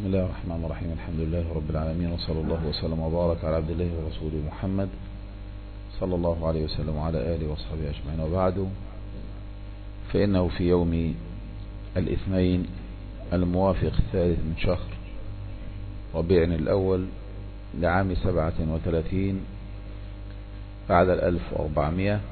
بسم الله الرحمن الرحيم. الحمد لله رب العالمين، وصلى الله وسلم وبارك على عبد الله ورسوله محمد صلى الله عليه وسلم وعلى آله وصحبه أجمعين، وبعد، فإنه في يوم الاثنين الموافق 3 من شهر ربيع الأول لعام 37 بعد 1400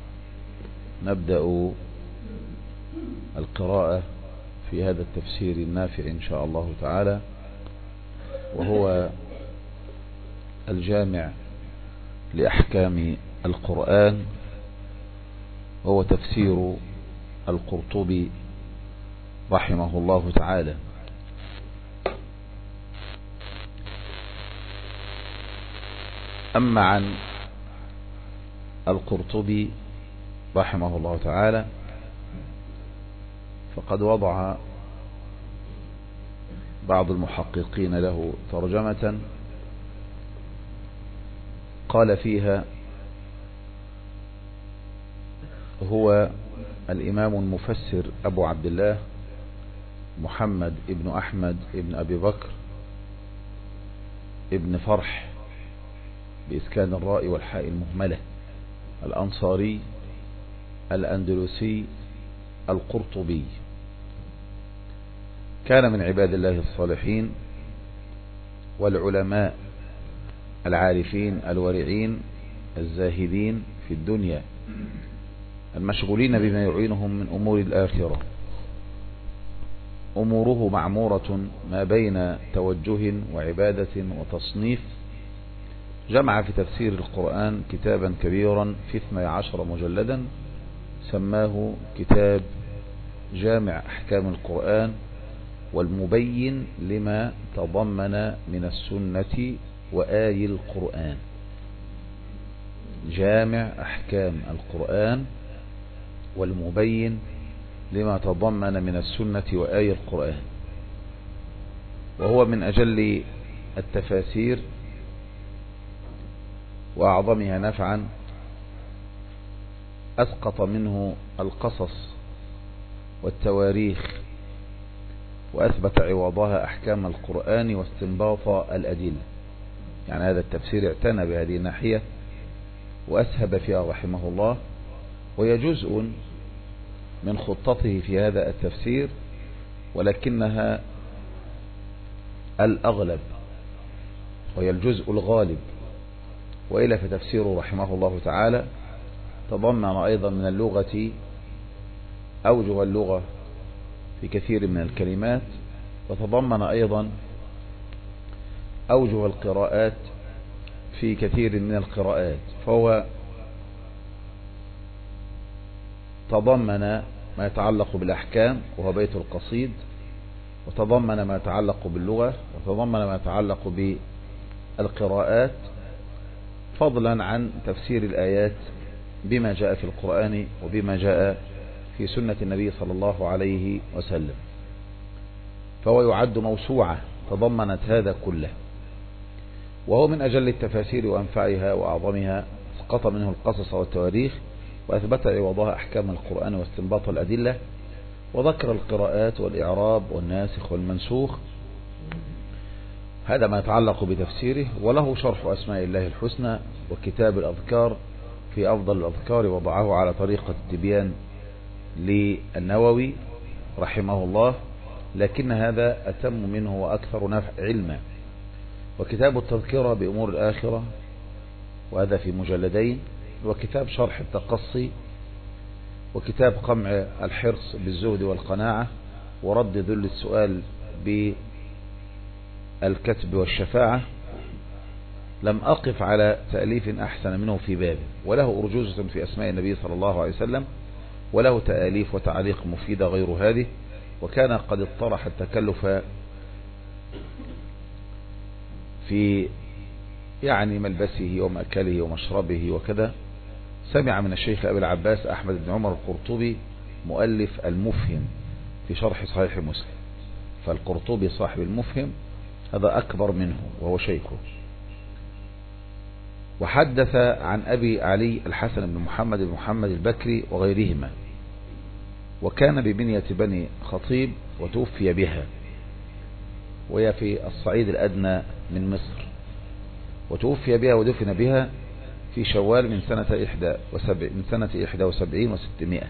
نبدأ القراءة في هذا التفسير النافع إن شاء الله تعالى، وهو الجامع لأحكام القرآن، وهو تفسير القرطبي رحمه الله تعالى. أما عن القرطبي رحمه الله تعالى فقد وضع بعض المحققين له ترجمة قال فيها: هو الإمام المفسر أبو عبد الله محمد ابن أحمد ابن أبي بكر ابن فرح بإسكان الراء والحاء المهملة، الأنصاري الأندلسي القرطبي. كان من عباد الله الصالحين والعلماء العارفين الورعين الزاهدين في الدنيا المشغولين بما يعينهم من أمور الآخرة. أموره معمورة ما بين توجه وعبادة وتصنيف. جمع في تفسير القرآن كتابا كبيرا في 12 مجلدا سماه كتاب جامع أحكام القرآن والمبين لما تضمن من السنة وآي القرآن. جامع أحكام القرآن والمبين لما تضمن من السنة وآي القرآن، وهو من أجل التفاسير وأعظمها نفعا. أسقط منه القصص والتواريخ وأثبت عوضها أحكام القرآن واستنباط الأدلة. يعني هذا التفسير اعتنى بهذه الناحية وأسهب فيها رحمه الله، وهي جزء من خطته في هذا التفسير، ولكنها الأغلب وهي الجزء الغالب. وإلا فتفسيره رحمه الله تعالى تضمن أيضا من اللغة أوجه اللغة في كثير من الكلمات، وتضمن أيضا أوجه القراءات في كثير من القراءات. فهو تضمن ما يتعلق بالأحكام وهو بيت القصيد، وتضمن ما يتعلق باللغة، وتضمن ما يتعلق بالقراءات، فضلا عن تفسير الآيات بما جاء في القرآن وبما جاء في سنة النبي صلى الله عليه وسلم. فهو يعد موسوعة تضمنت هذا كله، وهو من أجل التفاسير وأنفعها وأعظمها. اسقط منه القصص والتواريخ وأثبت عوضها أحكام القرآن واستنباط الأدلة، وذكر القراءات والإعراب والناسخ والمنسوخ. هذا ما يتعلق بتفسيره. وله شرح أسماء الله الحسنى وكتاب الأذكار في أفضل الأذكار، وضعه على طريقة التبيان للنووي رحمه الله، لكن هذا أتم منه وأكثر نفع علما. وكتاب التذكرة بأمور الآخرة، وهذا في مجلدين، وكتاب شرح التقصي، وكتاب قمع الحرص بالزهد والقناعة، ورد ذل السؤال بالكتب والشفاعة. لم أقف على تأليف أحسن منه في بابه. وله أرجوزة في أسماء النبي صلى الله عليه وسلم، وله تأليف وتعليق مفيدة غير هذه. وكان قد اطرح التكلف في ملبسه ومأكله ومشربه وكذا. سمع من الشيخ أبي العباس أحمد بن عمر القرطبي مؤلف المفهم في شرح صحيح مسلم، فالقرطبي صاحب المفهم هذا أكبر منه وهو شيخه. وحدث عن أبي علي الحسن بن محمد البكري وغيرهما، وكان ببنية بني خطيب وتوفي بها، وهي في الصعيد الأدنى من مصر، وتوفي بها ودفن بها في شوال من سنة 71 و600.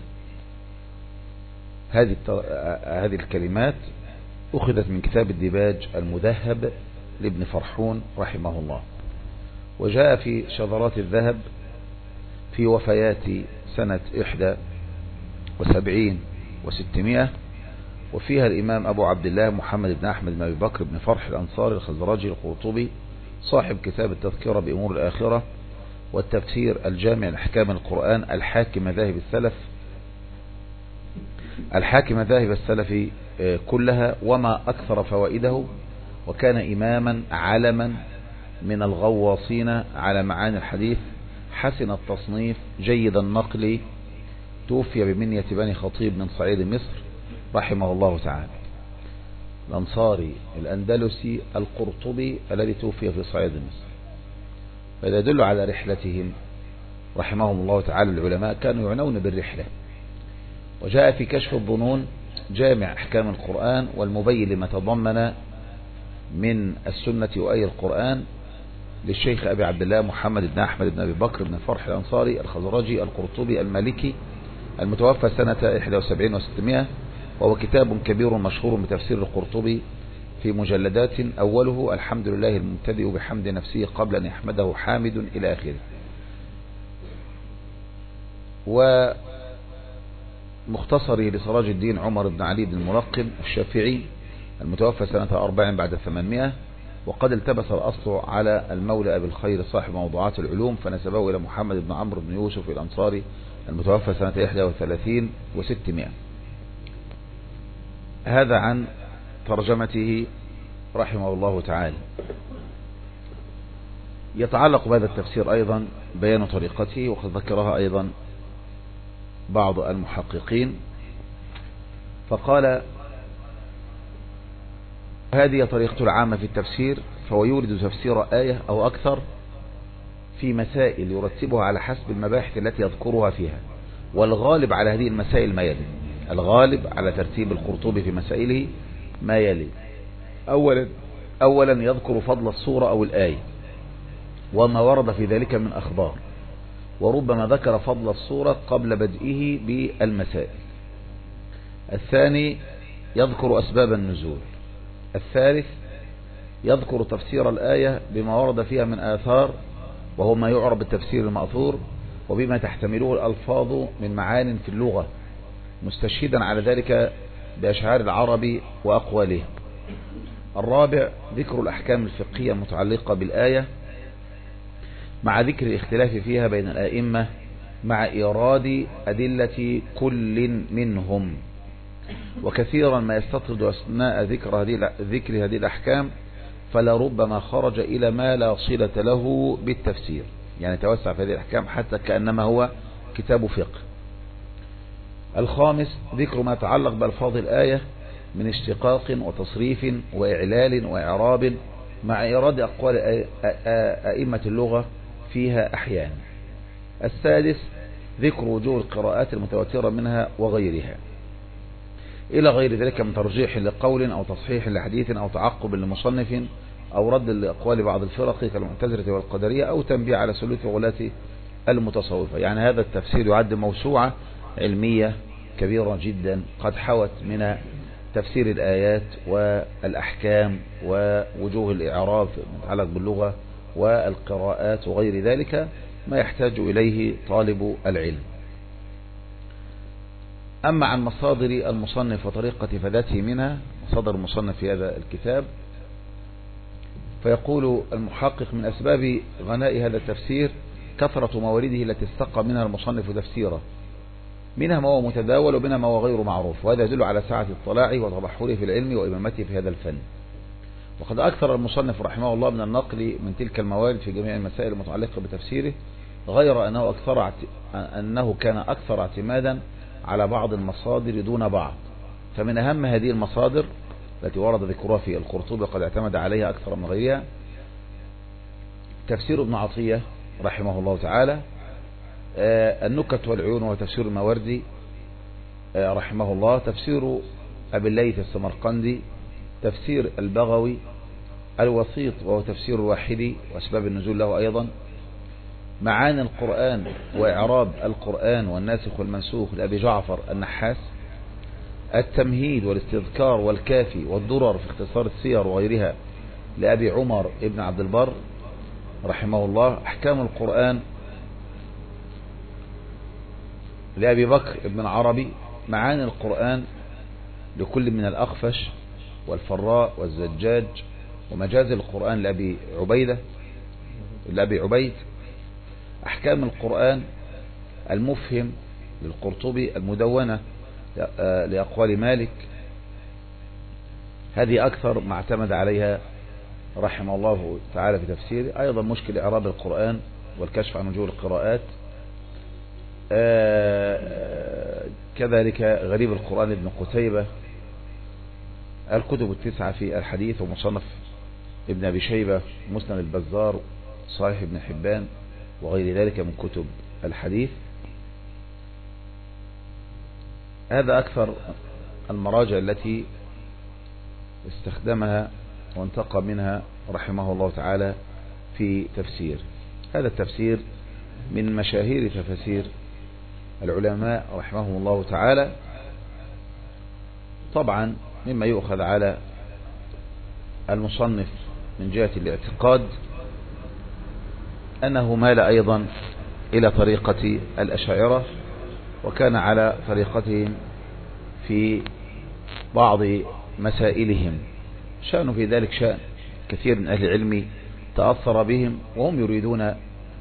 هذه الكلمات أخذت من كتاب الديباج المذهب لابن فرحون رحمه الله، وجاء في شذرات الذهب في وفيات سنة 71 و600، وفيها الإمام أبو عبد الله محمد بن أحمد بن أبي بكر بن فرح الأنصاري الخزرجي القرطبي صاحب كتاب التذكرة بأمور الآخرة والتفسير الجامع لأحكام القرآن الحاكم مذاهب السلف كلها وما أكثر فوائده، وكان إماما علما من الغواصين على معاني الحديث، حسن التصنيف جيد النقل، توفي بمنية بني خطيب من صعيد مصر رحمه الله تعالى، الأنصاري الأندلسي القرطبي الذي توفي في صعيد مصر. فهذا يدل على رحلتهم رحمهم الله تعالى. العلماء كانوا يعنون بالرحلة. وجاء في كشف الظنون جامع أحكام القرآن والمبين لما تضمن من السنة وآي القرآن للشيخ أبي عبد الله محمد بن أحمد بن أبي بكر بن فرح الأنصاري الخزرجي القرطبي المالكي المتوفى سنة 71 و600، وهو كتاب كبير مشهور بتفسير القرطبي في مجلدات، أوله الحمد لله المبتدئ بحمد نفسه قبل أن يحمده حامد إلى آخره. ومختصره لسراج الدين عمر بن علي بن الملقن الشافعي المتوفى سنة 40 بعد 800، وقد التبس الأصل على المولى أبي الخير صاحب موضوعات العلوم فنسبه إلى محمد بن عمرو بن يوسف الأنصاري المتوفى سنة 31 و600. هذا عن ترجمته رحمه الله تعالى. يتعلق بهذا التفسير أيضا بيان طريقته، وقد ذكرها أيضا بعض المحققين، فقال: هذه طريقة العامة في التفسير، فهو يورد تفسير آية أو أكثر في مسائل يرتبها على حسب المباحث التي يذكرها فيها، والغالب على هذه المسائل ما يلي. الغالب على ترتيب القرطبي في مسائله ما يلي: أولا يذكر فضل السورة أو الآية وما ورد في ذلك من أخبار، وربما ذكر فضل السورة قبل بدئه بالمسائل. الثاني يذكر أسباب النزول. الثالث يذكر تفسير الآية بما ورد فيها من آثار، وهو ما يعرف بالتفسير المأثور، وبما تحتمله الألفاظ من معان في اللغة، مستشهدا على ذلك بأشعار العرب وأقوالهم. الرابع ذكر الأحكام الفقهية المتعلقة بالآية مع ذكر الاختلاف فيها بين الأئمة، مع إيراد أدلة كل منهم. وكثيرا ما يستطرد أثناء ذكر هذه الأحكام فلربما خرج إلى ما لا صلة له بالتفسير، يعني توسع في هذه الأحكام حتى كأنما هو كتاب فقه. الخامس ذكر ما يتعلق بألفاظ الآية من اشتقاق وتصريف وإعلال وإعراب، مع إيراد أقوال أئمة اللغة فيها أحيانا. السادس ذكر وجوه القراءات المتواترة منها وغيرها، إلى غير ذلك من ترجيح لقول أو تصحيح لحديث أو تعقب لمصنف أو رد لأقوال بعض الفرق كالمعتزلة والقدرية، أو تنبيه على سلوك غلاة المتصوفة. يعني هذا التفسير يعد موسوعة علمية كبيرة جدا، قد حوت من تفسير الآيات والأحكام ووجوه الإعراب المتعلق باللغة والقراءات وغير ذلك ما يحتاج إليه طالب العلم. أما عن مصادر المصنف وطريقة فداته منها، مصادر المصنف في هذا الكتاب، فيقول المحقق: من أسباب غناء هذا التفسير كثرة موارده التي استقى منها المصنف تفسيره، منها ما هو متداول ومنها ما هو غير معروف، وهذا يدل على سعة اطلاعه وتبحره في العلم وإمامته في هذا الفن. وقد أكثر المصنف رحمه الله من النقل من تلك الموارد في جميع المسائل المتعلقة بتفسيره، غير أنه كان أكثر اعتمادا على بعض المصادر دون بعض. فمن أهم هذه المصادر التي ورد ذكرها في القرطبي قد اعتمد عليها أكثر من غيرها تفسير ابن عطية رحمه الله تعالى، النكت والعيون وتفسير الماوردي رحمه الله، تفسير أبي الليث السمرقندي تفسير البغوي الوسيط، وهو تفسير الواحدي وأسباب النزول له أيضا، معاني القرآن وإعراب القرآن والناسخ والمنسوخ لأبي جعفر النحاس، التمهيد والاستذكار والكافي والدرر في اختصار السير وغيرها لأبي عمر ابن عبد البر رحمه الله، أحكام القرآن لأبي بكر ابن عربي، معاني القرآن لكل من الأخفش والفراء والزجاج، ومجاز القرآن لأبي عبيد، أحكام القرآن المفهم للقرطبي، المدونة لأقوال مالك. هذه أكثر ما اعتمد عليها رحمه الله تعالى في تفسيره. أيضا مشكل إعراب القرآن والكشف عن وجوه القراءات، كذلك غريب القرآن ابن قتيبة، الكتب التسعة في الحديث، ومصنف ابن أبي شيبة، مسند البزار، صحيح ابن حبان، وغير ذلك من كتب الحديث. هذا أكثر المراجع التي استخدمها وانتقى منها رحمه الله تعالى في تفسير. هذا التفسير من مشاهير تفاسير العلماء رحمهم الله تعالى، طبعا مما يؤخذ على المصنف من جهة الاعتقاد أنه مال أيضا إلى طريقة الأشاعرة، وكان على طريقتهم في بعض مسائلهم، شأن في ذلك شأن كثير من أهل العلم تأثر بهم، وهم يريدون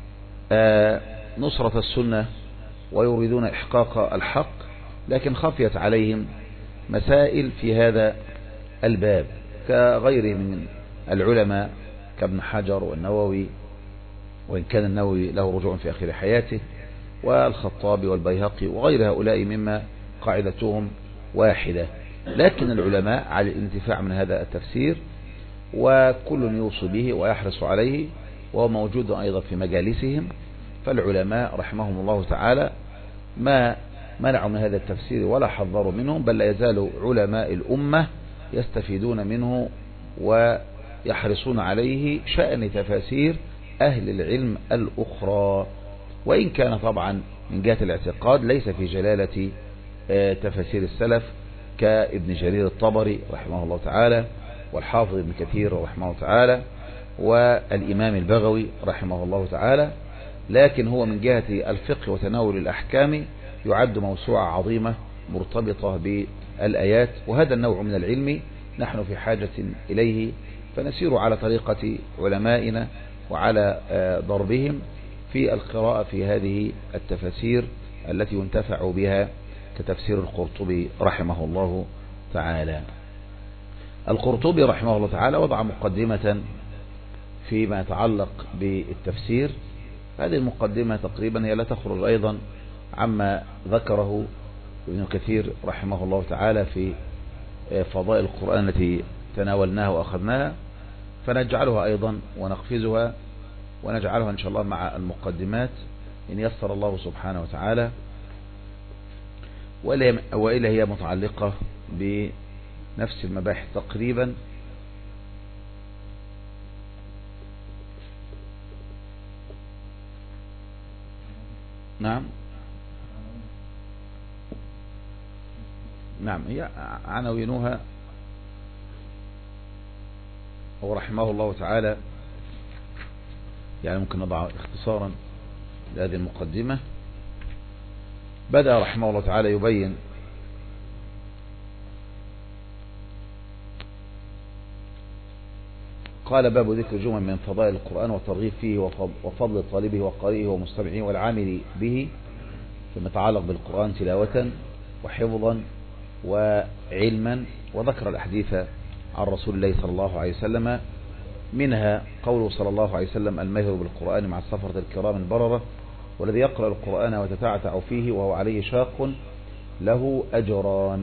نصرة السنة ويريدون إحقاق الحق، لكن خفيت عليهم مسائل في هذا الباب كغيره من العلماء كابن حجر والنووي، وإن كان النووي له رجوع في آخر حياته، والخطابي والبيهقي وغير هؤلاء مما قاعدتهم واحدة. لكن العلماء على الانتفاع من هذا التفسير، وكل يوصي به ويحرص عليه، وهو موجود أيضا في مجالسهم. فالعلماء رحمهم الله تعالى ما منعوا من هذا التفسير ولا حذروا منه، بل لا يزال علماء الأمة يستفيدون منه ويحرصون عليه شأن تفاسير أهل العلم الأخرى، وإن كان طبعا من جهة الاعتقاد ليس في جلالة تفاسير السلف كابن جرير الطبري رحمه الله تعالى، والحافظ ابن كثير رحمه الله تعالى، والإمام البغوي رحمه الله تعالى، لكن هو من جهة الفقه وتناول الأحكام يعد موسوعة عظيمة مرتبطة بالآيات. وهذا النوع من العلم نحن في حاجة إليه، فنسير على طريقة علمائنا وعلى ضربهم في القراءة في هذه التفاسير التي ينتفع بها كتفسير القرطبي رحمه الله تعالى. القرطبي رحمه الله تعالى وضع مقدمة فيما يتعلق بالتفسير. هذه المقدمة تقريبا هي لا تخرج أيضا عما ذكره ابن كثير رحمه الله تعالى في فضائل القرآن التي تناولناها وأخذناها، فنجعلها أيضا ونقفزها ونجعلها إن شاء الله مع المقدمات إن يسر الله سبحانه وتعالى، وإلا هي متعلقة بنفس المباحث تقريبا. نعم هي عناوينها ورحمه الله تعالى، يعني ممكن نضع اختصارا لهذه المقدمة. بدأ رحمه الله تعالى يبين قال: باب ذكر جمل من فضائل القرآن والترغيب فيه وفضل طالبه وقارئه ومستمعيه والعامل به فيما يتعلق بالقرآن تلاوة وحفظا وعلما. وذكر الأحاديث عن رسول الله صلى الله عليه وسلم، منها قوله صلى الله عليه وسلم: الماهر بالقرآن مع السفرة الكرام البررة، والذي يقرأ القرآن وتتعتع فيه وهو عليه شاق له أجران.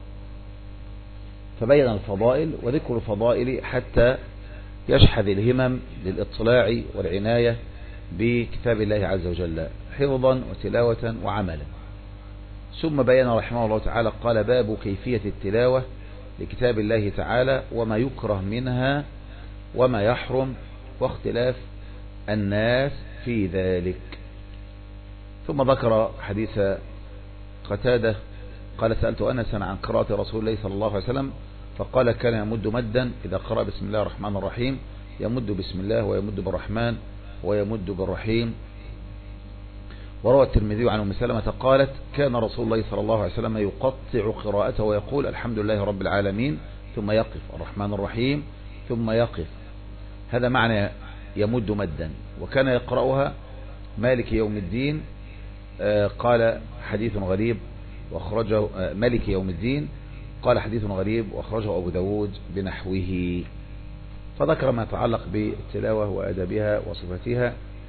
فبين الفضائل وذكر الفضائل حتى يشحذ الهمم للاطلاع والعناية بكتاب الله عز وجل حفظا وتلاوة وعملا. ثم بين رحمه الله تعالى قال: باب كيفية التلاوة لكتاب الله تعالى وما يكره منها وما يحرم واختلاف الناس في ذلك. ثم ذكر حديث قتادة قال سألت أنسا عن قراءة رسول الله صلى الله عليه وسلم فقال كان يمد مدا إذا قرأ بسم الله الرحمن الرحيم يمد بسم الله ويمد بالرحمن ويمد بالرحيم. وروى الترمذي عن أم سلمة قالت كان رسول الله صلى الله عليه وسلم يقطع قراءته ويقول الحمد لله رب العالمين ثم يقف الرحمن الرحيم ثم يقف. هذا معنى يمد مدا. وكان يقرأها مالك يوم الدين قال حديث غريب واخرجه مالك يوم الدين قال حديث غريب واخرجه أبو داود بنحوه. فذكر ما يتعلق بالتلاوة وأدابها وصفتها.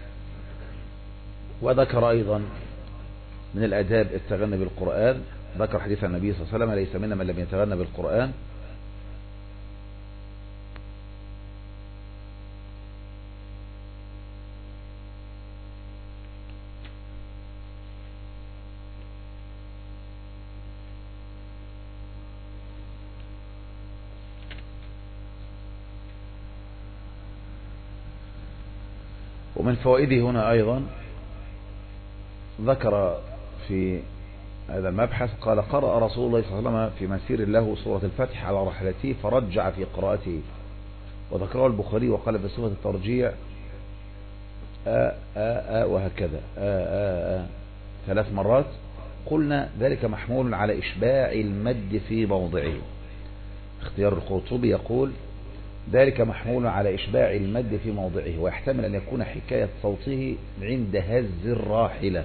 وذكر أيضا من الأداب التغني بالقرآن. ذكر حديث النبي صلى الله عليه وسلم ليس منا من لم يتغنى بالقرآن. ومن فوائده هنا أيضا ذكر في هذا المبحث قال قرأ رسول الله صلى الله عليه وسلم في مسير له سورة الفتح على رحلته فرجع في قراءته. وذكره البخاري وقال بصفة الترجيع وهكذا 3 مرات. قلنا ذلك محمول على إشباع المد في موضعه. اختيار القرطبي يقول ذلك محمول على إشباع المد في موضعه ويحتمل أن يكون حكاية صوته عند هز الراحلة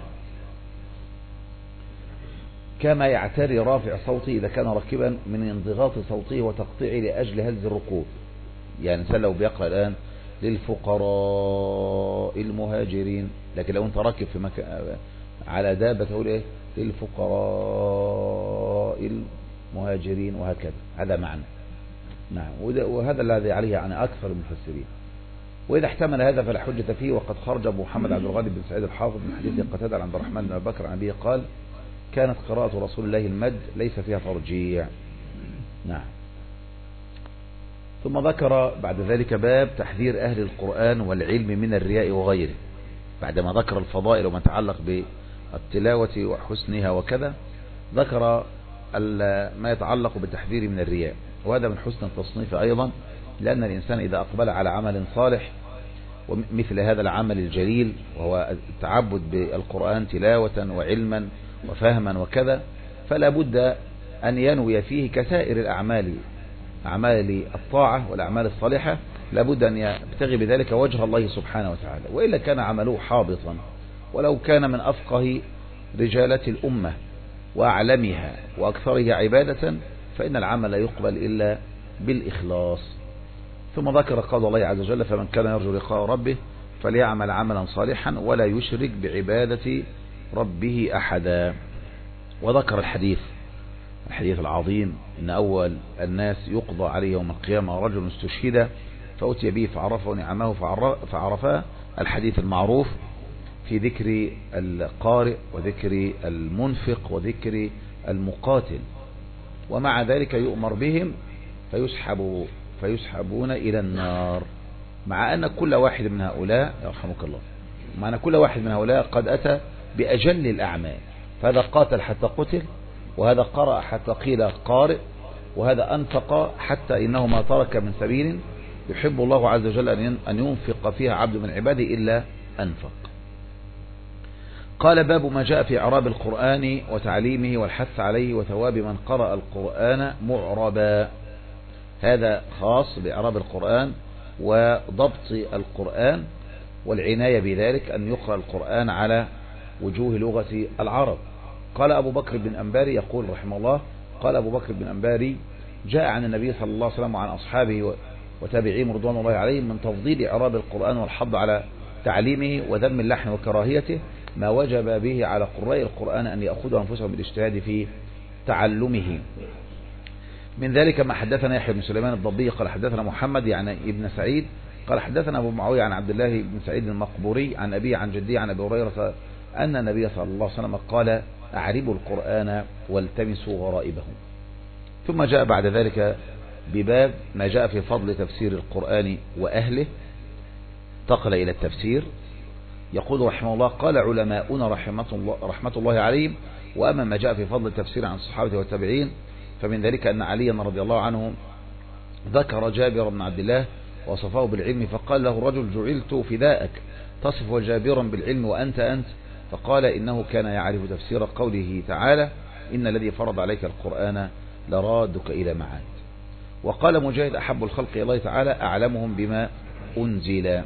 كما يعتري رافع صوته إذا كان راكبا من انضغاط صوته وتقطيعه لأجل هز الركوب. يعني مثلا لو بيقرأ الآن للفقراء المهاجرين، لكن لو أنت راكب في على دابة تقول إيه للفقراء المهاجرين وهكذا. هذا معنى. نعم. وهذا الذي عليه يعني أكثر المفسرين. وإذا احتمل هذا فلا حجة فيه. وقد خرج أبو محمد عبد الغني بن سعيد الحافظ من حديث قتادة عن عبد الرحمن بن أبي بكر عن أبيه قال كانت قراءة رسول الله المد ليس فيها ترجيع. نعم. ثم ذكر بعد ذلك باب تحذير أهل القرآن والعلم من الرياء وغيره. بعدما ذكر الفضائل وما يتعلق بالتلاوة وحسنها وكذا ذكر ما يتعلق بالتحذير من الرياء. وهذا من حسن التصنيف أيضا، لأن الإنسان إذا أقبل على عمل صالح ومثل هذا العمل الجليل وهو التعبد بالقرآن تلاوة وعلما وفهما وكذا، فلا بد أن ينوي فيه كسائر الأعمال، أعمال الطاعة والأعمال الصالحة، لا بد أن يبتغي بذلك وجه الله سبحانه وتعالى، وإلا كان عمله حابطا. ولو كان من أفقه رجالة الأمة وأعلمها وأكثرها عبادة فإن العمل لا يقبل إلا بالإخلاص. ثم ذكر قول الله عز وجل فمن كان يرجو لقاء ربه فليعمل عملا صالحا ولا يشرك بعبادة ربه أحدا. وذكر الحديث العظيم إن أول الناس يقضى عليه يوم القيامة رجل استشهد فأتي به فعرفه نعمه فعرفه. الحديث المعروف في ذكر القارئ وذكر المنفق وذكر المقاتل، ومع ذلك يؤمر بهم فيسحبون إلى النار، مع أن كل واحد من هؤلاء يرحمك الله، مع أن كل واحد من هؤلاء قد أتى بأجل الأعمال. فهذا قاتل حتى قتل، وهذا قرأ حتى قيل قارئ، وهذا أنفق حتى إنه ما ترك من سبيل يحب الله عز وجل أن ينفق فيها عبد من عباده إلا أنفق. قال باب ما جاء في إعراب القرآن وتعليمه والحث عليه وثواب من قرأ القرآن معربا. هذا خاص بإعراب القرآن وضبط القرآن والعناية بذلك أن يقرأ القرآن على وجوه لغة العرب. قال أبو بكر بن أنباري يقول رحمه الله قال أبو بكر بن أنباري جاء عن النبي صلى الله عليه وسلم وعن أصحابه وتابعيهم رضوان الله عليهم من تفضيل إعراب القرآن والحض على تعليمه وذم اللحن وكراهيته ما وجب به على قراء القرآن أن يأخذوا أنفسهم بالاجتهاد في تعلمه. من ذلك ما حدثنا يحيى بن سليمان الضبي قال حدثنا محمد يعني ابن سعيد قال حدثنا أبو معاوية عن عبد الله بن سعيد المقبوري عن أبي عن جدي عن أبي هريرة أن النبي صلى الله عليه وسلم قال أعربوا القرآن والتمسوا غرائبه. ثم جاء بعد ذلك بباب ما جاء في فضل تفسير القرآن وأهله، انتقل إلى التفسير. يقول رحمه الله: قال علماؤنا رحمة الله عليهم: وأما ما جاء في فضل التفسير عن الصحابة والتابعين فمن ذلك أن عليا رضي الله عنه ذكر جابر بن عبد الله وصفه بالعلم، فقال له الرجل: جعلت فداءك تصف جابرا بالعلم وأنت فقال: إنه كان يعرف تفسير قوله تعالى: إن الذي فرض عليك القرآن لرادك إلى معاد. وقال مجاهد: أحب الخلق إلى الله تعالى أعلمهم بما أنزل.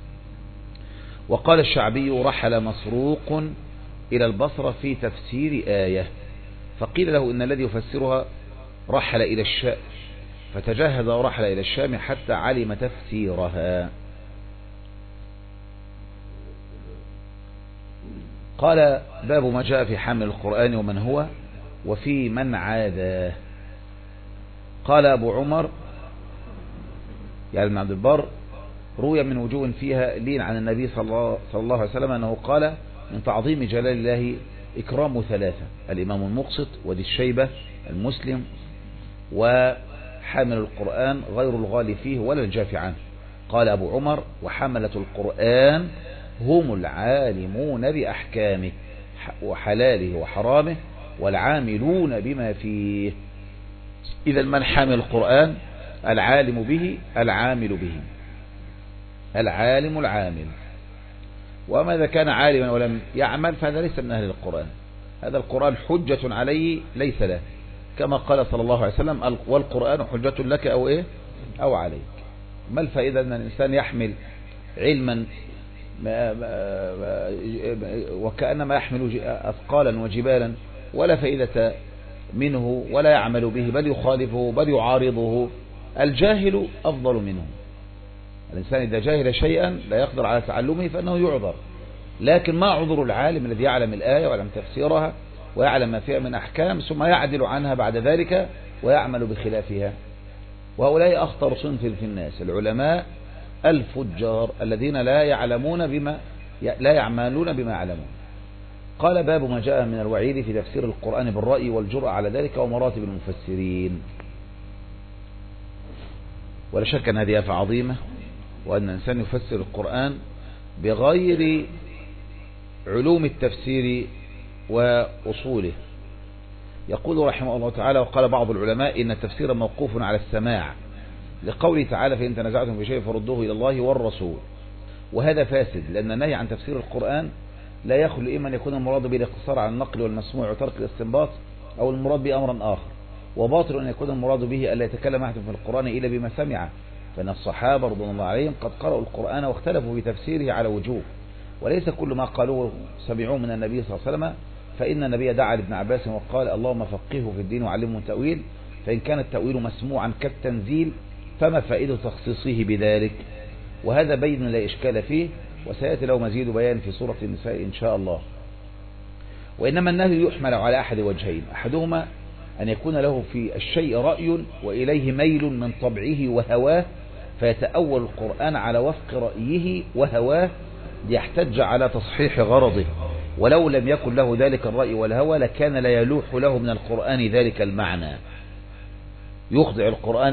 وقال الشعبي: رحل مسروق إلى البصرة في تفسير آية، فقيل له إن الذي يفسرها رحل إلى الشام، فتجهز ورحل إلى الشام حتى علم تفسيرها. قال: باب ما جاء في حامل القرآن ومن هو وفي من عاذاه. قال أبو عمر يعني ابن عبد البر: روي من وجوه فيها لين عن النبي صلى الله عليه وسلم أنه قال: من تعظيم جلال الله إكرام ثلاثة: الإمام المقسط، وذي الشيبة، المسلم، وحامل القرآن غير الغالي فيه ولا الجافي عنه. قال أبو عمر: وحملة القرآن هم العالمون بأحكامه وحلاله وحرامه والعاملون بما فيه. إذا من حامل القرآن؟ العالم به، العامل به، العالم العامل. وما إذا كان عالما ولم يعمل فهذا ليس من أهل القرآن، هذا القرآن حجة عليه ليس له، كما قال صلى الله عليه وسلم: والقرآن حجة لك أو إيه أو عليك. ما الفائدة أن الإنسان يحمل علما وكأنما يحمل أثقالا وجبالا ولا فائدة منه ولا يعمل به، بل يخالفه بل يعارضه؟ الجاهل أفضل منه. الإنسان إذا جاهل شيئا لا يقدر على تعلمه فإنه يعذر، لكن ما عذر العالم الذي يعلم الآية ويعلم تفسيرها ويعلم ما فيها من أحكام ثم يعدل عنها بعد ذلك ويعمل بخلافها؟ وهؤلاء أخطر صنف في الناس، العلماء الفجار الذين لا يعملون بما يعلمون. قال: باب ما جاء من الوعيد في تفسير القرآن بالرأي والجرأة على ذلك ومراتب المفسرين. ولا شك أن هذه آفة عظيمة، وأن الإنسان يفسر القرآن بغير علوم التفسير وأصوله. يقول رحمه الله تعالى: وقال بعض العلماء إن التفسير موقوف على السماع، لقوله تعالى: فإن تنازعتم في شيء فردوه إلى الله والرسول. وهذا فاسد، لأن النهي عن تفسير القرآن لا يخلو إما أن يكون المراد به الاقتصار على النقل والمسموع وترك الاستنباط، أو المراد به أمرا آخر. وباطل أن يكون المراد به ألا يتكلم أحد في القرآن إلا بما سمع، فإن الصحابة رضوان الله عليهم قد قرأوا القرآن واختلفوا في تفسيره على وجوه، وليس كل ما قالوه سمعوه من النبي صلى الله عليه وسلم. فإن النبي دعا لابن عباس وقال: اللهم فقهه في الدين وعلمه التأويل، فإن كان التأويل مسموعا كالتنزيل فما فائدة تخصيصه بذلك؟ وهذا بين لا إشكال فيه، وسيأتي له مزيد بيان في سورة النساء إن شاء الله. وإنما النهي يحمل على أحد وجهين: أحدهما أن يكون له في الشيء رأي وإليه ميل من طبعه وهواه، فيتأول القرآن على وفق رأيه وهواه ليحتج على تصحيح غرضه، ولو لم يكن له ذلك الرأي والهوى لكان لا يلوح له من القرآن ذلك المعنى، يخضع القرآن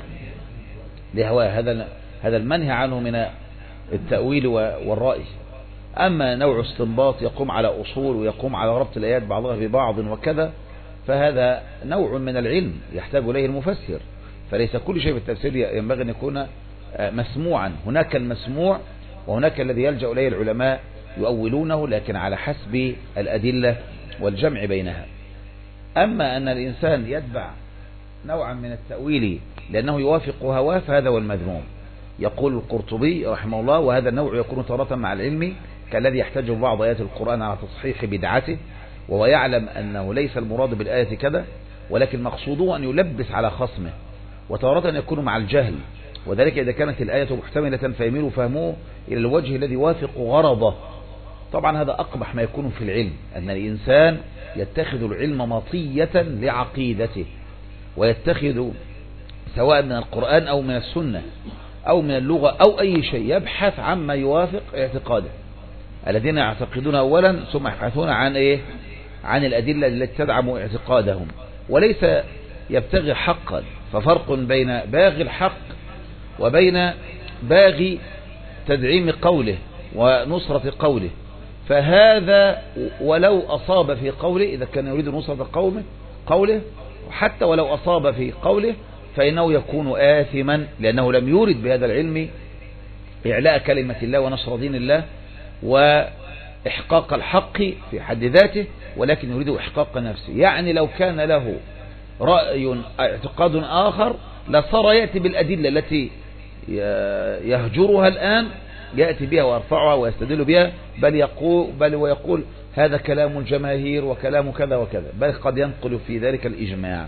لهواه. هذا المنهي عنه من التأويل والرأي. أما نوع استنباط يقوم على أصول ويقوم على ربط الآيات بعضها ببعض وكذا، فهذا نوع من العلم يحتاج إليه المفسر. فليس كل شيء في التفسير ينبغي أن يكون مسموعا، هناك المسموع وهناك الذي يلجأ إليه العلماء يؤولونه، لكن على حسب الأدلة والجمع بينها. أما أن الإنسان يتبع نوعا من التأويل لأنه يوافق هواه فهذا هو المذموم. يقول القرطبي رحمه الله: وهذا النوع يكون تارة مع العلم كالذي يحتج بعض آيات القرآن على تصحيح بدعته، وهو يعلم أنه ليس المراد بالآية كذا، ولكن مقصوده أن يلبس على خصمه. وتارة يكون مع الجهل، وذلك إذا كانت الآية محتملة فيميل فهمه إلى الوجه الذي يوافق غرضه. طبعا هذا أقبح ما يكون في العلم، أن الإنسان يتخذ العلم مطية لعقيدته، ويتخذ سواء من القرآن أو من السنة أو من اللغة أو أي شيء يبحث عما يوافق اعتقاده. الذين يعتقدون أولا ثم يبحثون عن الأدلة التي تدعم اعتقادهم، وليس يبتغي حقا، ففرق بين باغي الحق وبين باغي تدعيم قوله ونصرة قوله. فهذا ولو أصاب في قوله، إذا كان يريد نصرة قوله حتى ولو أصاب في قوله فإنه يكون آثما، لأنه لم يرد بهذا العلم إعلاء كلمة الله ونشر دين الله وإحقاق الحق في حد ذاته، ولكن يريد إحقاق نفسه. يعني لو كان له رأي اعتقاد آخر لصار يأتي بالأدلة التي يهجرها الآن، يأتي بها ويرفعها ويستدل بها، بل ويقول هذا كلام الجماهير وكلام كذا وكذا، بل قد ينقل في ذلك الإجماع.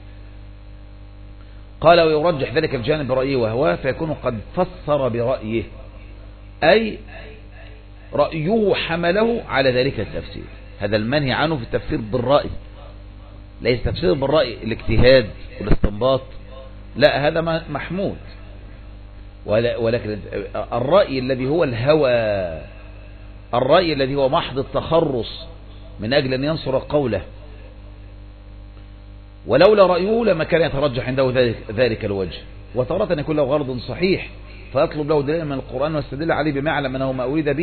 قال ويرجح ذلك الجانب برأيه وهواه، فيكون قد فسر برأيه، أي رأيه حمله على ذلك التفسير. هذا المنهي عنه في التفسير بالرأي، ليس تفسير بالرأي الاجتهاد والاستنباط، لا هذا محمود، ولكن الرأي الذي هو الهوى، الرأي الذي هو محض التخرص من أجل أن ينصر قوله، ولولا رأيه لما كان يترجح عنده ذلك الوجه. وتارة يكون له غرض صحيح فيطلب له دليل من القرآن ويستدل عليه بما يعلم أنه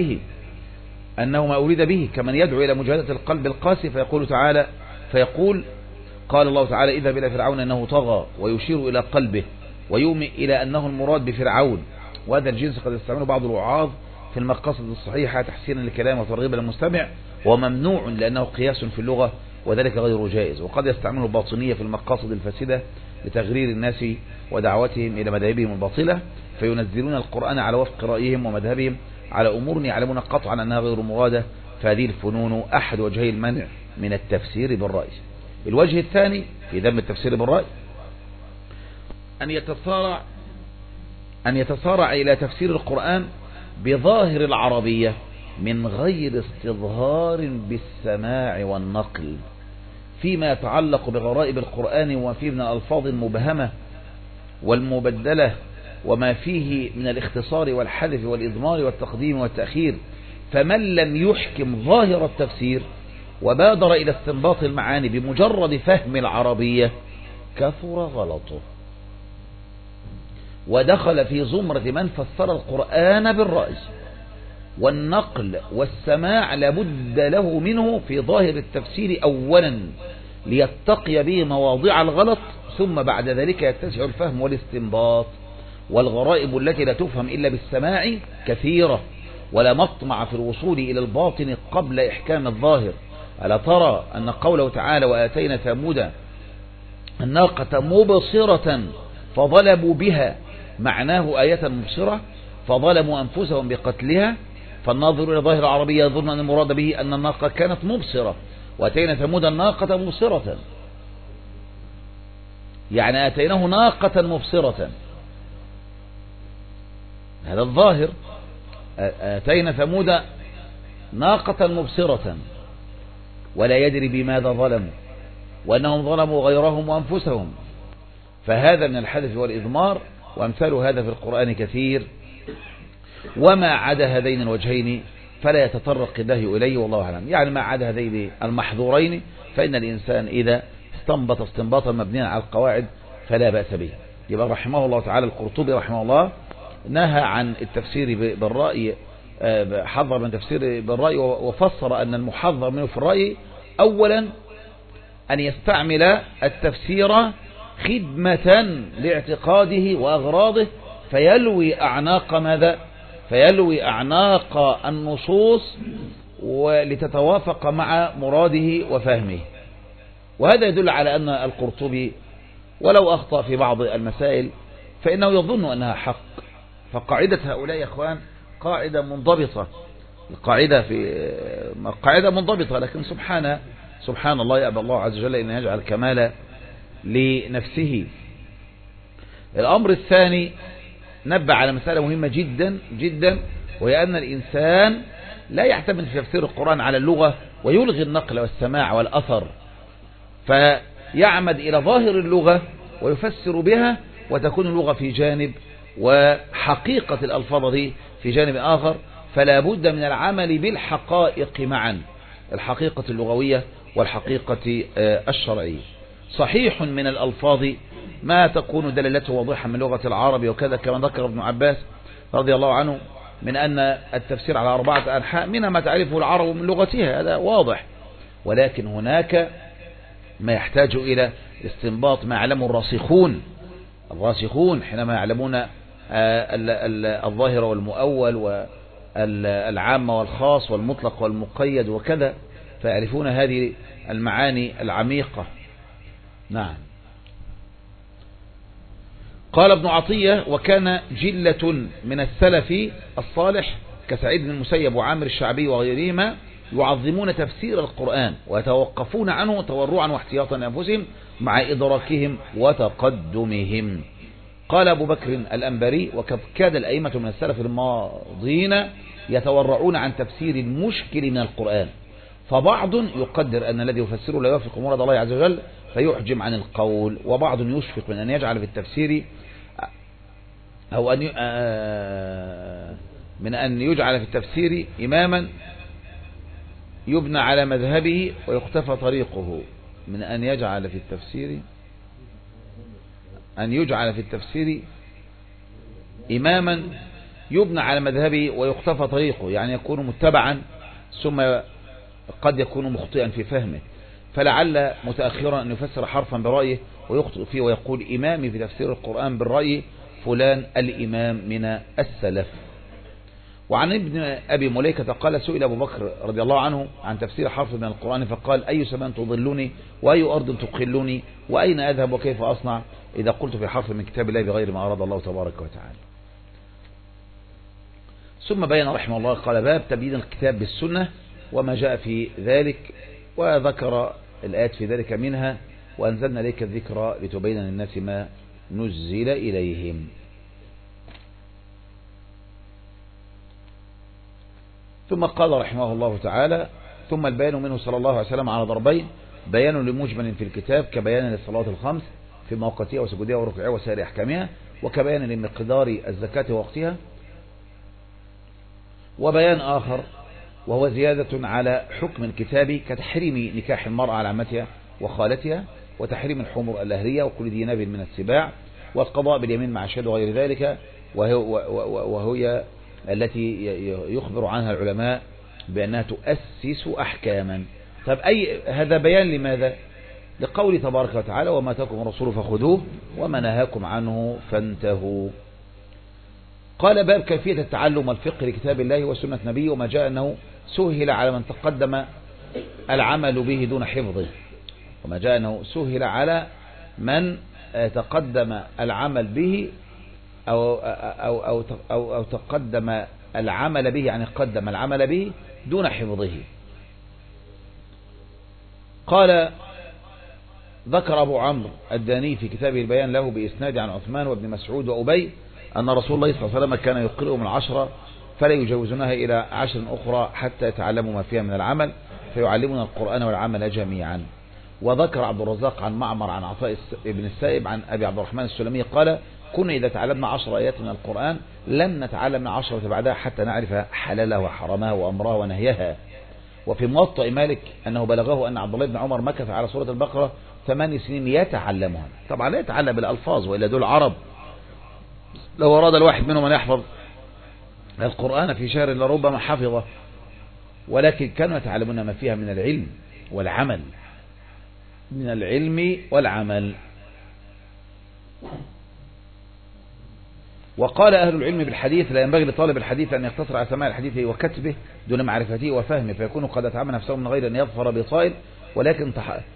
ما أريد به، كمن يدعو إلى مجاهدة القلب القاسي فيقول قال الله تعالى إذا بلا فرعون أنه طغى، ويشير إلى قلبه ويومئ إلى أنه المراد بفرعون. وهذا الجنس قد يستعمله بعض الوعاظ في المقاصد الصحيحة تحسينا للكلام وترغيبا للمستمع، وممنوع لأنه قياس في اللغة وذلك غير جائز. وقد يستعمله الباطنية في المقاصد الفاسدة لتغرير الناس ودعوتهم إلى مذاهبهم الباطلة، فينزلون القرآن على وفق رأيهم ومذهبهم على أمور يعلمون قطعا أنها غير مرادة. فهذه الفنون أحد وجهي المنع من التفسير بالرأي. الوجه الثاني في ذم التفسير بالرأي أن يتصارع إلى تفسير القرآن بظاهر العربية من غير استظهار بالسماع والنقل فيما يتعلق بغرائب القرآن وما فيه من الألفاظ المبهمة والمبدلة وما فيه من الاختصار والحذف والإضمار والتقديم والتأخير. فمن لم يحكم ظاهر التفسير وبادر إلى استنباط المعاني بمجرد فهم العربية كثر غلطه، ودخل في زمرة من فسر القرآن بالرأي. والنقل والسماع لابد له منه في ظاهر التفسير أولا ليتقي به مواضع الغلط، ثم بعد ذلك يتسع الفهم والاستنباط. والغرائب التي لا تفهم إلا بالسماع كثيرة، ولا مطمع في الوصول إلى الباطن قبل إحكام الظاهر. ألا ترى أن قوله تعالى وآتينا ثمود الناقة مبصرة فظلموا بها معناه آية مبصرة فظلموا أنفسهم بقتلها. فالناظر إلى ظاهر العربية يظن أن المراد به أن الناقة كانت مبصرة، وآتينا ثمود الناقة مبصرة، يعني آتيناه ناقة مبصرة، هذا الظاهر. آتينا ثمود ناقة مبصرة ولا يدري بماذا ظلموا وأنهم ظلموا غيرهم وأنفسهم. فهذا من الحذف والإضمار، وأمثال هذا في القرآن كثير. وما عدا هذين الوجهين فلا يتطرق الله إليه والله أعلم. يعني ما عدا هذين المحظورين فإن الإنسان إذا استنبط استنباطا مبنيا على القواعد فلا بأس به. يبقى رحمه الله تعالى القرطبي رحمه الله نهى عن التفسير بالرأي، حذر من التفسير بالرأي، وفسر أن المحذر منه في الرأي أولا أن يستعمل التفسير خدمة لاعتقاده وأغراضه فيلوي أعناق ماذا؟ فيلوي أعناق النصوص ولتتوافق مع مراده وفهمه. وهذا يدل على أن القرطبي ولو أخطأ في بعض المسائل فإنه يظن أنها حق. فقاعدة هؤلاء يا أخوان قاعدة منضبطة، قاعدة منضبطة، لكن سبحان الله يأبى الله عز وجل أن يجعل كمال لنفسه. الأمر الثاني نبه على مسألة مهمة جدا جدا، وهي أن الإنسان لا يعتمد في تفسير القرآن على اللغة ويلغي النقل والسماع والأثر، فيعمد إلى ظاهر اللغة ويفسر بها، وتكون اللغة في جانب وحقيقة الألفاظ دي في جانب آخر. فلا بد من العمل بالحقائق معا، الحقيقة اللغوية والحقيقة الشرعية. صحيح من الألفاظ ما تكون دلالته واضحة من لغة العرب وكذا، كما ذكر ابن عباس رضي الله عنه من أن التفسير على 4 أنحاء، منها ما تعرفه العرب من لغتها، هذا واضح. ولكن هناك ما يحتاج إلى استنباط ما يعلمه الراسخون حينما يعلمون الظاهر والمؤول والعام والخاص والمطلق والمقيد وكذا، فيعرفون هذه المعاني العميقة. نعم. قال ابن عطية: وكان جلة من السلف الصالح كسعيد بن المسيب وعامر الشعبي وغيرهما يعظمون تفسير القرآن ويتوقفون عنه تورعا واحتياطا لأنفسهم مع إدراكهم وتقدمهم. قال أبو بكر الأنبري: وقد كاد الأئمة من السلف الماضين يتورعون عن تفسير المشكل من القرآن، فبعض يقدر أن الذي يفسره لا يوافق مراد الله عز وجل فيحجم عن القول، وبعض يشفق من أن يجعل في التفسير أو من أن يجعل في التفسير إماما يبنى على مذهبه ويختفى طريقه، من أن يجعل في التفسير إماما يبنى على مذهبه ويختفى طريقه، يعني يكون متبعا ثم قد يكون مخطئا في فهمه، فلعل متأخرا أن يفسر حرفا برأيه ويخطئ فيه ويقول إمامي في تفسير القرآن بالرأي فلان الإمام من السلف. وعن ابن أبي مليكة قال: سئل أبو بكر رضي الله عنه عن تفسير حرف من القرآن فقال: أي سماء تضلني وأي أرض تقلني وأين أذهب وكيف أصنع إذا قلت في حرف من كتاب الله بغير ما أراد الله تبارك وتعالى. ثم بين رحمه الله قال: باب تبيين الكتاب بالسنة وما جاء في ذلك، وذكر الآيات في ذلك منها: وأنزلنا إليك الذكر لتبين للناس ما نزل إليهم. ثم قال رحمه الله تعالى: ثم البيان منه صلى الله عليه وسلم على ضربين: بيان لمجمل في الكتاب كبيان للصلاة الخمس في موقتها وسجودها وركوعها وسائر أحكامها، وكبيان لمقدار الزكاة ووقتها. وبيان آخر وهو زيادة على حكم الكتاب كتحريم نكاح المرأة على عمتها وخالتها، وتحريم الحمر الأهلية وكل ذي ناب من السباع، والقضاء باليمين مع الشهد وغير ذلك، وهي التي يخبر عنها العلماء بأنها تؤسس أحكاما. طب هذا بيان لماذا؟ لقول تبارك وتعالى: وما آتاكم الرسول فخذوه وما نهاكم عنه فانتهوا. قال: باب كيفية التعلم والفقه لكتاب الله وسنة نبيه، وما جاء أنه سهل على من تقدم العمل به دون حفظه. وما جاء أنه سهل على من تقدم العمل به أو تقدم العمل به، يعني قدم العمل به دون حفظه. قال: ذكر أبو عمرو الداني في كتابه البيان له بإسناد عن عثمان وابن مسعود وأبي أن رسول الله صلى الله عليه وسلم كان يقرئهم 10 فلا يجوزونها إلى 10 أخرى حتى يتعلموا ما فيها من العمل، فيعلمون القرآن والعمل جميعا. وذكر عبد الرزاق عن معمر عن عطاء بن السائب عن أبي عبد الرحمن السلمي قال: كنا إذا تعلمنا 10 آيات من القرآن لن نتعلم 10 بعدها حتى نعرف حلالها وحرامها وأمرها ونهيها. وفي موطأ مالك أنه بلغه أن عبد الله بن عمر مكث على سورة البقرة 8 سنين يتعلمها. طبعا لا يتعلم بالألفاظ، وإلا دول عرب، لو أراد الواحد منهم أن يحفظ القرآن في شهر لربما حفظه، ولكن كانوا يتعلمون ما فيها من العلم والعمل. وقال أهل العلم بالحديث: لا ينبغي لطالب الحديث أن يقتصر على سماع الحديث وكتبه دون معرفته وفهمه، فيكون قد أتعب نفسه من غير أن يظفر بصائل، ولكن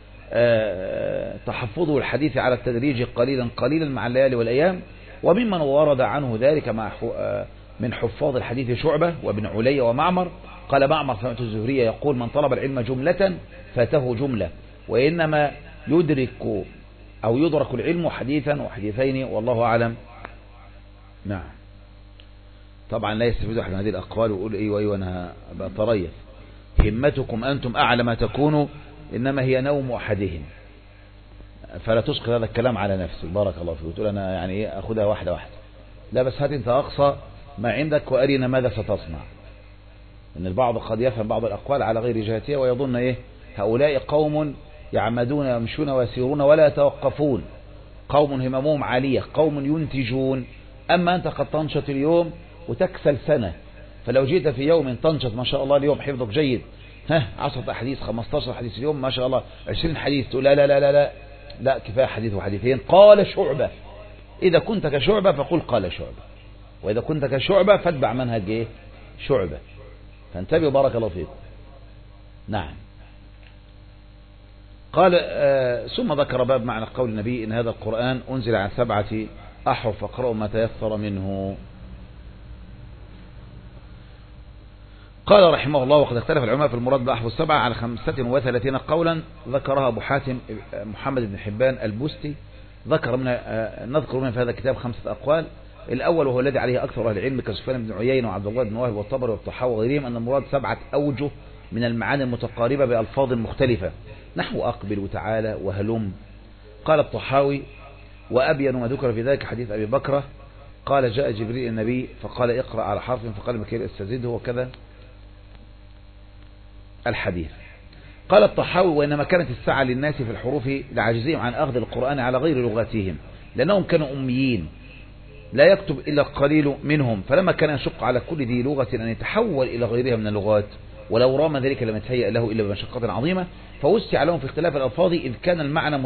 تحفظه الحديث على التدريج قليلا مع الليالي والأيام. وممن ورد عنه ذلك من حفاظ الحديث شعبة وابن علي ومعمر. قال معمر: سمعت الزهري يقول: من طلب العلم جملة فاته جملة، وإنما يدرك العلم حديثا وحديثين، والله أعلم. نعم. طبعا لا يستفيد أحد من هذه الأقوال ويقول: أيوة أنا بتريث. همتكم أنتم أعلى ما تكونوا، إنما هي نوم أحدهم، فلا تسقط هذا الكلام على نفسك. بارك الله فيك. وتقول أنا يعني إيه أخذها واحدة واحدة. لا، بس هات أنت أقصى ما عندك وأرينا ماذا ستصنع. إن البعض قد يفهم بعض الأقوال على غير جهتها ويظن هؤلاء قوم يعمدون يمشون ويسيرون ولا يتوقفون، قوم هممهم عالية، قوم ينتجون. أما أنت قد تنشط اليوم وتكسل سنة، فلو جئت في يوم تنشط ما شاء الله اليوم حفظك جيد، 10 حديث 15 حديث اليوم ما شاء الله 20 حديث، تقول لا لا لا لا لا, لا كفاية حديث وحديثين. قال شعبة، إذا كنت كشعبة فقل قال شعبة، وإذا كنت كشعبة فاتبع منهج إيه؟ شعبة. فانتبهوا بارك الله فيكم. نعم. قال ثم ذكر باب معنى قول النبي إن هذا القرآن أنزل عن 7 أحرف فاقرأوا ما تيسر منه. قال رحمه الله وقد اختلف العلماء في المراد بأحرف 7 على 35 قولا، ذكرها أبو حاتم محمد بن حبان البستي، نذكر منها في هذا الكتاب 5 أقوال. الأول وهو الذي عليه أكثر أهل العلم كسفيان بن عيينة وعبد الله بن وهب والطبري والطحاوي وغيرهم، أن المراد 7 أوجه من المعاني المتقاربة بألفاظ مختلفة، نحو أقبل وتعالى وهلم. قال الطحاوي وأبين ما ذكر في ذلك حديث أبي بكرة قال جاء جبريل النبي فقال اقرأ على حرف فقال مكيل استزيده، وكذا الحديث. قال الطحاوي وإنما كانت السعة للناس في الحروف لعجزهم عن أخذ القرآن على غير لغاتهم، لأنهم كانوا أميين لا يكتب إلا قليل منهم، فلما كان يشق على كل ذي لغة أن يتحول إلى غيرها من اللغات، ولو رام ذلك لم يتهيأ له إلا بمشقة عظيمة، فوسع لهم في اختلاف الألفاظ إذ كان المعنى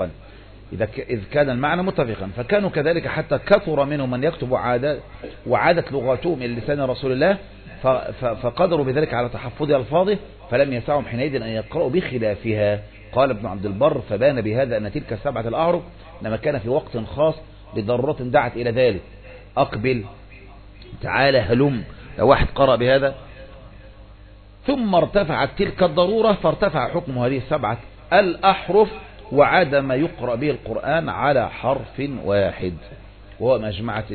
متفقا، فكانوا كذلك حتى كثر منهم من يكتب وعادت لغاتهم إلى لسان رسول الله، فقدروا بذلك على تحفظ ألفاظه، فلم يسعهم حينئذ أن يقرأوا بخلافها. قال ابن عبد البر فبان بهذا أن تلك 7 الأحرف لما كان في وقت خاص لضرورة دعت إلى ذلك، أقبل تعالى هلم، لو واحد قرأ بهذا ثم ارتفعت تلك الضرورة فارتفع حكم هذه 7 الأحرف وعاد ما يقرأ به القرآن على حرف واحد، وهو ما أجمعت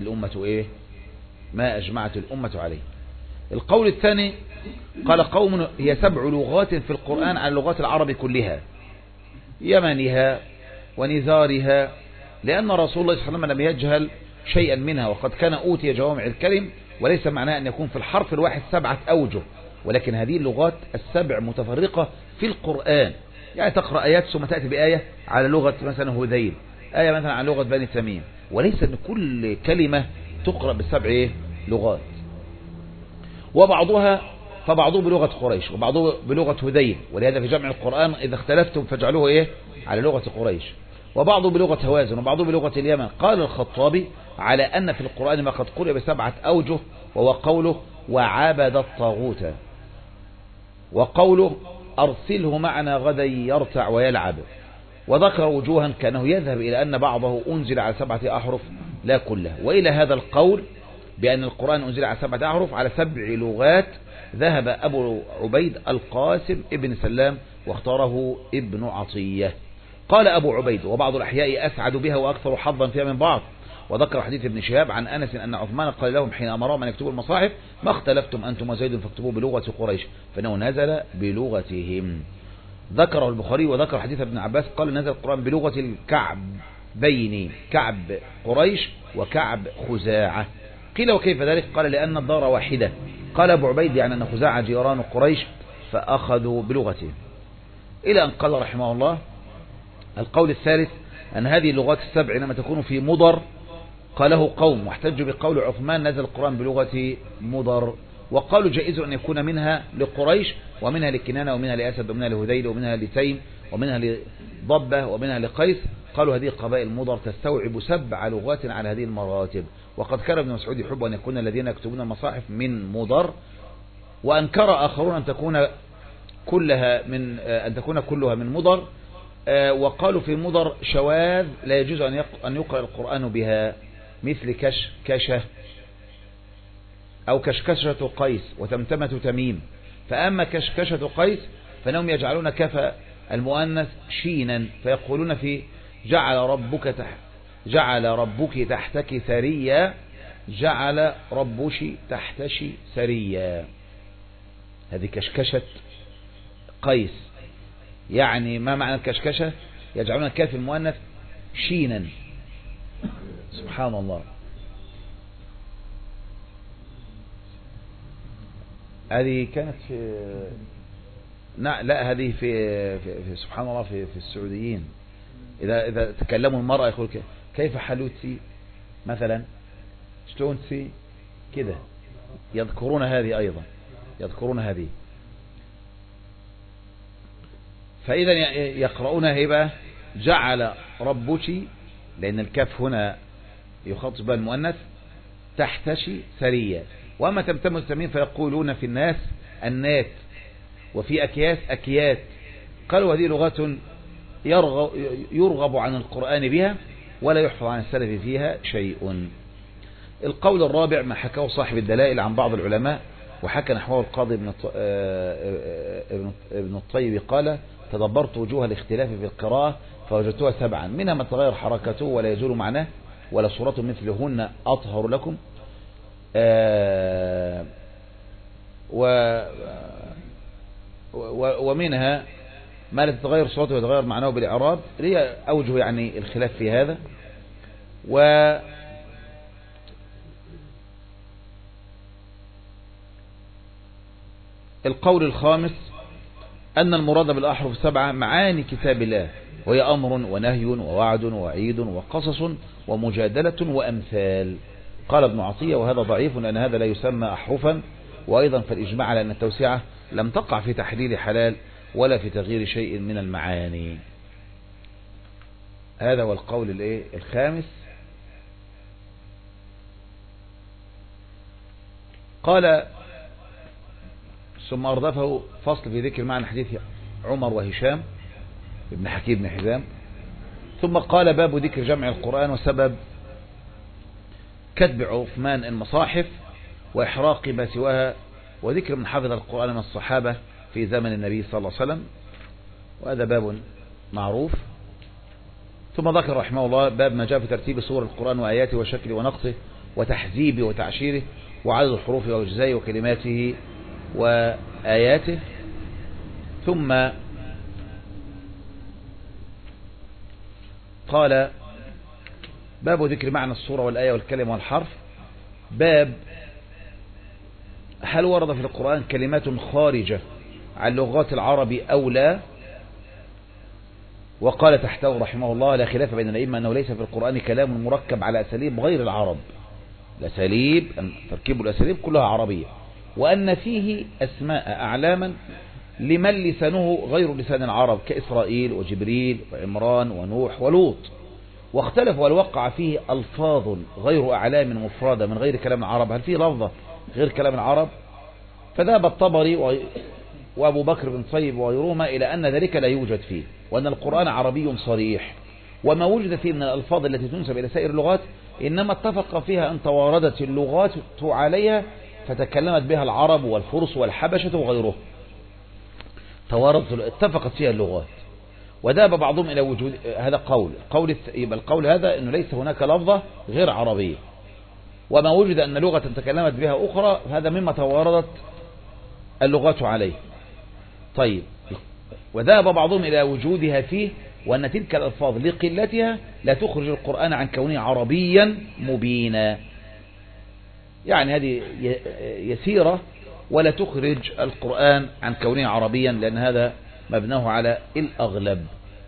الأمة عليه. القول الثاني قال قوم هي 7 لغات في القرآن على لغات العرب كلها، يمنها ونزارها، لأن رسول الله صلى الله عليه وسلم لم يجهل شيئا منها، وقد كان أوتي جوامع الكلم، وليس معناه أن يكون في الحرف الواحد 7 أوجه، ولكن هذه اللغات 7 متفرقة في القرآن، يعني تقرأ آيات ثم تأتي بآية على لغة مثلا هذيل، آية مثلا على لغة بني تميم، وليس أن كل كلمة تقرأ ب7 لغات. فبعضه بلغة قريش وبعضه بلغة هذيل، ولهذا في جمع القرآن إذا اختلفتم فاجعلوه على لغة قريش، وبعضه بلغة هوازن وبعضه بلغة اليمن. قال الخطابي على أن في القرآن ما قد قرئ ب7 أوجه، وهو قوله وعبد الطاغوت، وقوله أرسله معنا غدا يرتع ويلعب، وذكر وجوها كأنه يذهب إلى أن بعضه أنزل على 7 أحرف لا كله، وإلى هذا القول بأن القرآن أنزل على 7 أحرف على 7 لغات ذهب أبو عبيد القاسم ابن سلام واختاره ابن عطية. قال أبو عبيد وبعض الأحياء أسعد بها وأكثر حظا فيها من بعض. وذكر حديث ابن شهاب عن أنس أن عثمان قال لهم حين أمرهم أن يكتبوا المصاحف ما اختلفتم أنتم وزيد فاكتبوا بلغة قريش، فإنه نزل بلغتهم. ذكره البخاري وذكر حديث ابن عباس قال نزل القرآن بلغة الكعبين، كعب قريش وكعب خزاعة. قيل وكيف ذلك؟ قال لأن الدار واحدة. قال أبو عبيد يعني أن خزاعة جيران قريش فأخذوا بلغته، إلى أن قال رحمه الله القول الثالث أن هذه اللغات 7 إنما تكون في مضر قاله قوم، واحتجوا بقول عثمان نزل القرآن بلغة مضر، وقالوا جائز أن يكون منها لقريش ومنها لكنانة ومنها لأسد ومنها لهذيل ومنها لتيم ومنها لضبة ومنها لقيس. قالوا هذه قبائل مضر تستوعب 7 لغات على هذه المراتب. وقد كان ابن مسعود يحب أن يكون الذين يكتبون المصاحف من مضر، وأنكر آخرون أن تكون كلها من مضر، وقالوا في مضر شواذ لا يجوز أن يقرأ القرآن بها، مثل كشكشة أو كشكشة قيس وتمتمة تميم. فأما كشكشة قيس فإنهم يجعلون كف المؤنث شينا، فيقولون في جعل ربك تحتك ثريا، جعل ربش تحتشي سريا. هذه كشكشة قيس، يعني ما معنى الكشكشة؟ يجعلون كاف المؤنث شينا، سبحان الله. هذه كانت لا هذه في سبحان الله في السعوديين إذا تكلموا المرأة يقول كيف حلوتي مثلا، شلونتي كده، يذكرون هذه أيضا، يذكرون هذه. فإذا يقرؤونها هبة جعل ربك، لأن الكاف هنا يخاطب المؤنث، تحتشي سريا. وأما تمتم التميم فيقولون في الناس النات، وفي أكياس أكيات. قالوا هذه لغة يرغب عن القرآن بها ولا يحفظ عن السلف فيها شيء. القول الرابع ما حكاه صاحب الدلائل عن بعض العلماء، وحكى نحوه القاضي ابن الطيب قال: تدبرت وجوه الاختلاف في القراءة فوجدتها 7، منها ما تغير حركته ولا يزول معناه ولا صورة مثلهن أطهر لكم، ومنها ما لا تتغير صورته ويتغير معناه بالإعراب. ليه أوجه يعني الخلاف في هذا. القول الخامس أن المراد بالأحرف 7 معاني كتاب الله، وهي أمر ونهي ووعد ووعيد وقصص ومجادلة وأمثال. قال ابن عطية: وهذا ضعيف لأن هذا لا يسمى أحرفا، وأيضا فالإجماع على أن التوسعة لم تقع في تحليل حلال ولا في تغيير شيء من المعاني. هذا هو القول الخامس. قال ثم أردفه فصل في ذكر معنى حديث عمر وهشام ابن حكيم بن حزام. ثم قال: باب ذكر جمع القرآن وسبب كتب عثمان المصاحف وإحراق ما سواها، وذكر من حفظ القرآن من الصحابة في زمن النبي صلى الله عليه وسلم، وهذا باب معروف. ثم ذكر رحمه الله باب ما جاء في ترتيب سور القرآن وآياته وشكله ونقصه وتحذيبه وتعشيره وعدد الحروف وأجزائه وكلماته وآياته. ثم قال: باب ذكر معنى السورة والآية والكلمة والحرف. باب هل ورد في القرآن كلمات خارجة عن لغات العرب أو لا؟ وقال تحته رحمه الله: لا خلاف بين الأئمة أنه ليس في القرآن كلام مركب على أساليب غير العرب، الأساليب تركيب الأساليب كلها عربية، وأن فيه أسماء أعلاما لمن لسانه غير لسان العرب كإسرائيل وجبريل وعمران ونوح ولوط. واختلف هل وقع فيه ألفاظ غير أعلام مفردة من غير كلام العرب، هل فيه لفظة غير كلام العرب؟ فذهب الطبري وأبو بكر بن صيب وغيرهما إلى أن ذلك لا يوجد فيه، وأن القرآن عربي صريح، وما وجد فيه من الألفاظ التي تنسب إلى سائر اللغات إنما اتفق فيها أن تواردت اللغات عليها فتكلمت بها العرب والفرس والحبشة وغيره، اتفقت فيها اللغات. وذهب بعضهم إلى وجود هذا يبقى القول هذا أنه ليس هناك لفظة غير عربية، وما وجد أن لغة تكلمت بها أخرى هذا مما تواردت اللغات عليه. طيب، وذهب بعضهم إلى وجودها فيه، وأن تلك الألفاظ لقلتها لا تخرج القرآن عن كونه عربيا مبينا، يعني هذه يسيرة ولا تخرج القرآن عن كونه عربيا، لأن هذا مبناه على الأغلب.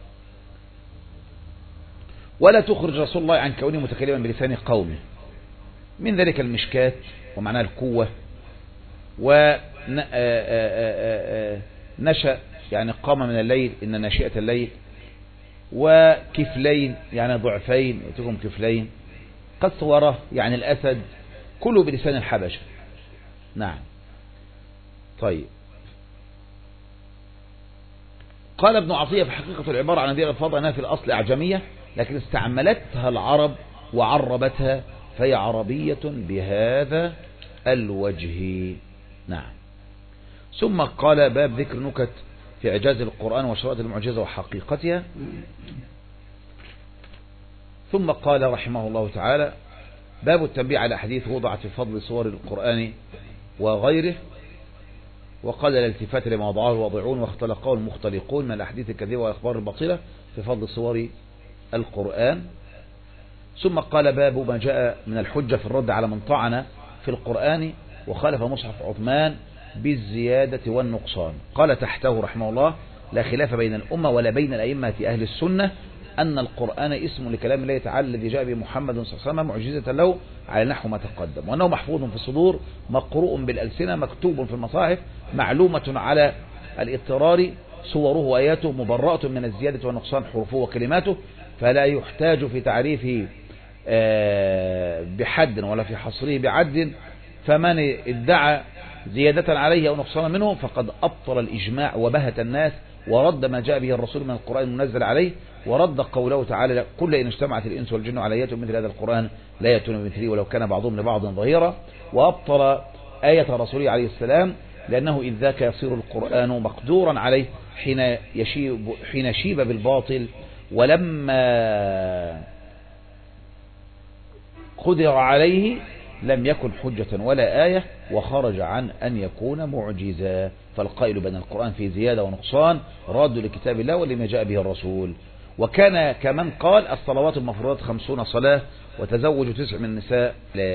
ولا تخرج رسول الله عن كونه متكلما بلسان قومه، من ذلك المشكات ومعناه القوة، ونشأ يعني قام من الليل إن ناشئة الليل، وكفلين يعني ضعفين يأتيكم كفلين، قد صوره يعني الأسد، كله بلسان الحبشة. نعم. طيب، قال ابن عطية في حقيقة العبارة عن هذه الألفاظ أنها في الأصل أعجمية، لكن استعملتها العرب وعربتها فهي عربية بهذا الوجه. نعم. ثم قال باب ذكر نكت في إعجاز القرآن وشرائط المعجزة وحقيقتها. ثم قال رحمه الله تعالى باب التنبيه على أحاديث وضعت في فضل صور القرآن وغيره. وقال الالتفات لما وضعه الواضعون واختلقه المختلقون من الأحاديث الكذبة والأخبار الباطلة في فضل صور القرآن. ثم قال باب ما جاء من الحجة في الرد على من طعن في القرآن وخالف مصحف عثمان بالزيادة والنقصان. قال تحته رحمه الله: لا خلاف بين الأمة ولا بين الأئمة أهل السنة أن القرآن اسم لكلام الله تعالى الذي جاء به محمد صلى الله عليه وسلم معجزة له على نحو ما تقدم، وأنه محفوظ في الصدور، مقروء بالألسنة، مكتوب في المصاحف، معلومة على الاضطرار، صوره وآياته مبرأة من الزيادة والنقصان حروفه وكلماته، فلا يحتاج في تعريفه بحد ولا في حصره بعد. فمن ادعى زيادة عليه أو نقصانا منه فقد أبطل الإجماع وبهت الناس، ورد ما جاء به الرسول من القرآن المنزل عليه، ورد قوله تعالى: قل إن اجتمعت الإنس والجن على يأتوا مثل هذا القرآن لا يأتون بمثله ولو كان بعضهم لبعض ظهيرا. وأبطل آية رسوله عليه السلام، لأنه إذ ذاك يصير القرآن مقدورا عليه حين شيب بالباطل، ولما قدر عليه لم يكن حجة ولا آية، وخرج عن أن يكون معجزا. فالقائل بأن القرآن فيه زيادة ونقصان راد لكتاب الله ولما جاء به الرسول. وكان كمن قال: الصلوات المفروضات 50 صلاة، وتزوج 9 من النساء.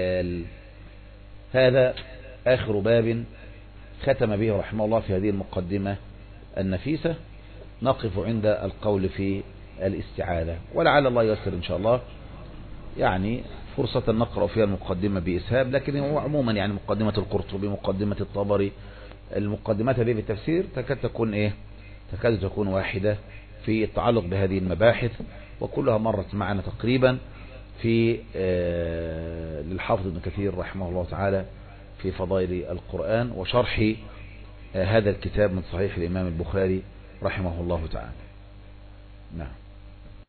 هذا آخر باب ختم به رحمه الله في هذه المقدمة النفيسة. نقف عند القول في الاستعاذة، ولعل الله ييسر إن شاء الله يعني فرصة نقرأ فيها المقدمة بإسهاب، لكن هو عموما يعني مقدمة القرطبي، مقدمة الطبري، المقدمات هذه بالتفسير تكاد تكون واحدة في التعلق بهذه المباحث، وكلها مرت معنا تقريبا في للحافظ ابن كثير رحمه الله تعالى في فضائل القرآن وشرح هذا الكتاب من صحيح الإمام البخاري رحمه الله تعالى. نعم.